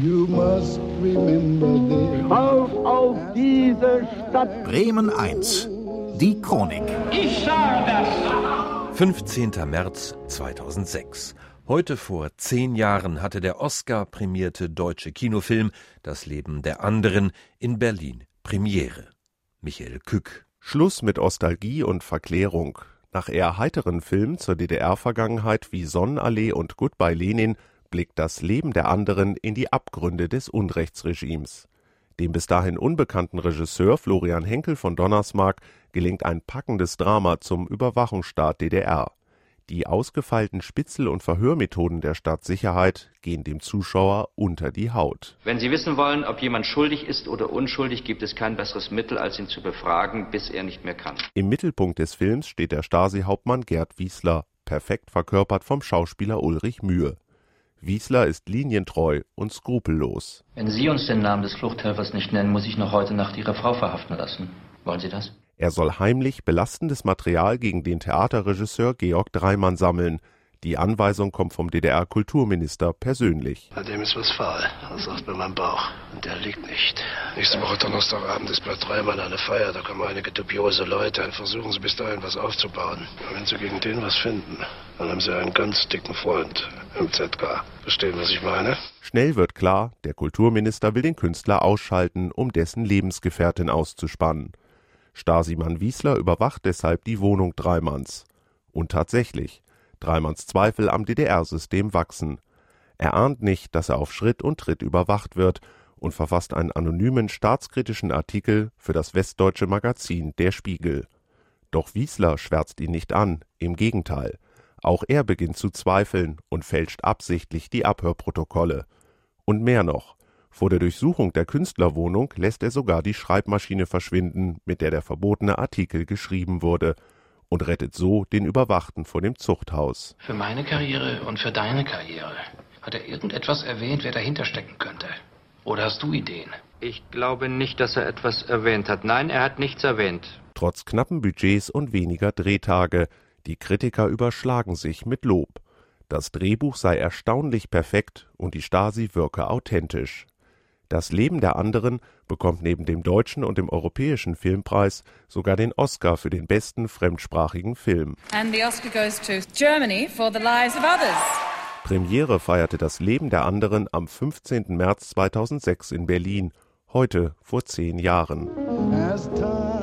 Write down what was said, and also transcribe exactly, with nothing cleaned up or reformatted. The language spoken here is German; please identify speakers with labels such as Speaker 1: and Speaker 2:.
Speaker 1: You must remember this.
Speaker 2: Auf, auf diese Stadt!
Speaker 3: Bremen eins. Die Chronik.
Speaker 4: Ich sage das!
Speaker 5: fünfzehnter März zweitausendsechs. Heute vor zehn Jahren hatte der Oscar-prämierte deutsche Kinofilm Das Leben der anderen in Berlin Premiere. Michael Kück.
Speaker 6: Schluss mit Nostalgie und Verklärung. Nach eher heiteren Filmen zur D D R-Vergangenheit wie Sonnenallee und Goodbye Lenin blickt Das Leben der anderen in die Abgründe des Unrechtsregimes. Dem bis dahin unbekannten Regisseur Florian Henkel von Donnersmarck gelingt ein packendes Drama zum Überwachungsstaat D D R. Die ausgefeilten Spitzel- und Verhörmethoden der Staatssicherheit gehen dem Zuschauer unter die Haut.
Speaker 7: Wenn Sie wissen wollen, ob jemand schuldig ist oder unschuldig, gibt es kein besseres Mittel, als ihn zu befragen, bis er nicht mehr kann.
Speaker 6: Im Mittelpunkt des Films steht der Stasi-Hauptmann Gerd Wiesler, perfekt verkörpert vom Schauspieler Ulrich Mühe. Wiesler ist linientreu und skrupellos.
Speaker 7: Wenn Sie uns den Namen des Fluchthelfers nicht nennen, muss ich noch heute Nacht Ihre Frau verhaften lassen. Wollen Sie das?
Speaker 6: Er soll heimlich belastendes Material gegen den Theaterregisseur Georg Dreimann sammeln. Die Anweisung kommt vom D D R-Kulturminister persönlich.
Speaker 8: Bei dem ist was faul, das sagt mir mein Bauch. Und der liegt nicht. Nächste Woche Donnerstagabend ist bei Dreimann eine Feier. Da kommen einige dubiose Leute. Versuchen Sie bis dahin was aufzubauen. Und wenn Sie gegen den was finden, dann haben Sie einen ganz dicken Freund im Z K. Verstehen, was ich meine?
Speaker 6: Schnell wird klar, der Kulturminister will den Künstler ausschalten, um dessen Lebensgefährtin auszuspannen. Stasi-Mann Wiesler überwacht deshalb die Wohnung Dreimanns. Und tatsächlich, Dreimanns Zweifel am D D R-System wachsen. Er ahnt nicht, dass er auf Schritt und Tritt überwacht wird und verfasst einen anonymen staatskritischen Artikel für das westdeutsche Magazin Der Spiegel. Doch Wiesler schwärzt ihn nicht an, im Gegenteil. Auch er beginnt zu zweifeln und fälscht absichtlich die Abhörprotokolle. Und mehr noch. Vor der Durchsuchung der Künstlerwohnung lässt er sogar die Schreibmaschine verschwinden, mit der der verbotene Artikel geschrieben wurde, und rettet so den Überwachten vor dem Zuchthaus.
Speaker 9: Für meine Karriere und für deine Karriere. Hat er irgendetwas erwähnt, wer dahinter stecken könnte? Oder hast du Ideen?
Speaker 7: Ich glaube nicht, dass er etwas erwähnt hat. Nein, er hat nichts erwähnt.
Speaker 6: Trotz knappen Budgets und weniger Drehtage, die Kritiker überschlagen sich mit Lob. Das Drehbuch sei erstaunlich perfekt und die Stasi wirke authentisch. Das Leben der anderen bekommt neben dem deutschen und dem europäischen Filmpreis sogar den Oscar für den besten fremdsprachigen Film.
Speaker 10: And the Oscar goes to Germany for The Lives of Others.
Speaker 6: Premiere feierte Das Leben der anderen am fünfzehnten März zweitausendsechs in Berlin, heute vor zehn Jahren.
Speaker 1: As time